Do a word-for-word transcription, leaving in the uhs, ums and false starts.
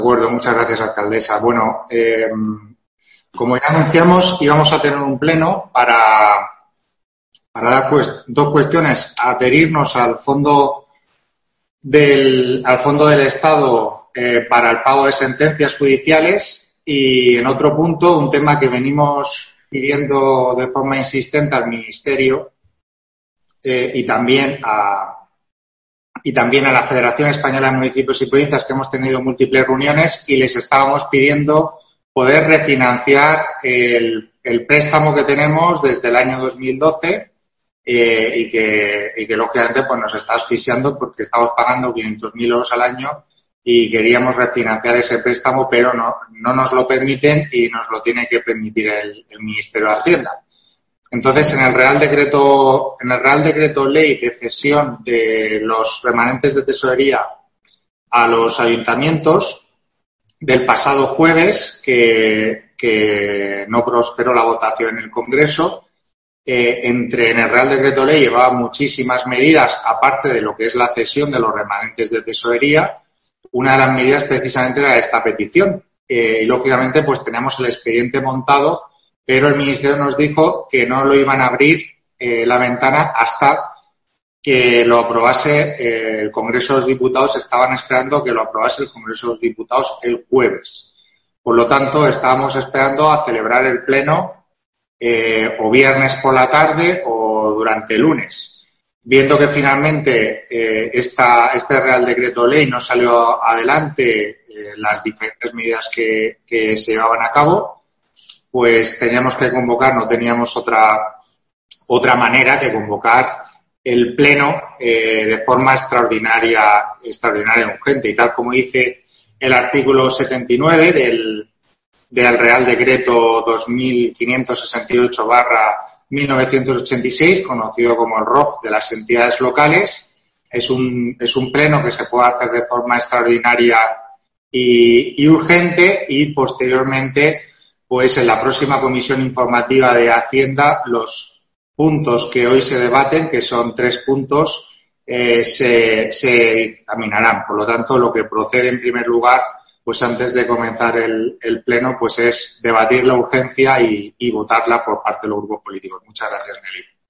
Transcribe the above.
De acuerdo, muchas gracias, alcaldesa. Bueno, eh, como ya anunciamos, íbamos a tener un pleno para, para dar pues, dos cuestiones: adherirnos al fondo del, al fondo del Estado eh, para el pago de sentencias judiciales, y en otro punto, un tema que venimos pidiendo de forma insistente al Ministerio eh, y también a y también a la Federación Española de Municipios y Provincias, que hemos tenido múltiples reuniones y les estábamos pidiendo poder refinanciar el, el préstamo que tenemos desde el año dos mil doce eh, y, que, y que, lógicamente, pues nos está asfixiando porque estamos pagando quinientos mil euros al año y queríamos refinanciar ese préstamo, pero no, no nos lo permiten y nos lo tiene que permitir el, el Ministerio de Hacienda. Entonces, en el Real Decreto, en el Real Decreto Ley de cesión de los remanentes de tesorería a los ayuntamientos del pasado jueves, que, que no prosperó la votación en el Congreso, eh, entre en el Real Decreto Ley llevaba muchísimas medidas, aparte de lo que es la cesión de los remanentes de tesorería. Una de las medidas precisamente era esta petición. Eh, y, lógicamente, pues tenemos el expediente montado, pero el Ministerio nos dijo que no lo iban a abrir eh, la ventana hasta que lo aprobase eh, el Congreso de los Diputados. Estaban esperando que lo aprobase el Congreso de los Diputados el jueves. Por lo tanto, estábamos esperando a celebrar el pleno eh, o viernes por la tarde o durante el lunes. Viendo que finalmente eh, esta, este Real Decreto Ley no salió adelante, eh, las diferentes medidas que, que se llevaban a cabo, pues teníamos que convocar, no teníamos otra otra manera que convocar el pleno eh, de forma extraordinaria, extraordinaria y urgente. Y tal como dice el artículo setenta y nueve del, del Real Decreto dos mil quinientos sesenta y ocho barra mil novecientos ochenta y seis, conocido como el R O F de las entidades locales, es un, es un pleno que se puede hacer de forma extraordinaria y, y urgente, y posteriormente, pues en la próxima comisión informativa de Hacienda, los puntos que hoy se debaten, que son tres puntos, eh, se, se dictaminarán. Por lo tanto, lo que procede en primer lugar, pues antes de comenzar el, el pleno, pues es debatir la urgencia y, y votarla por parte de los grupos políticos. Muchas gracias, Nelly.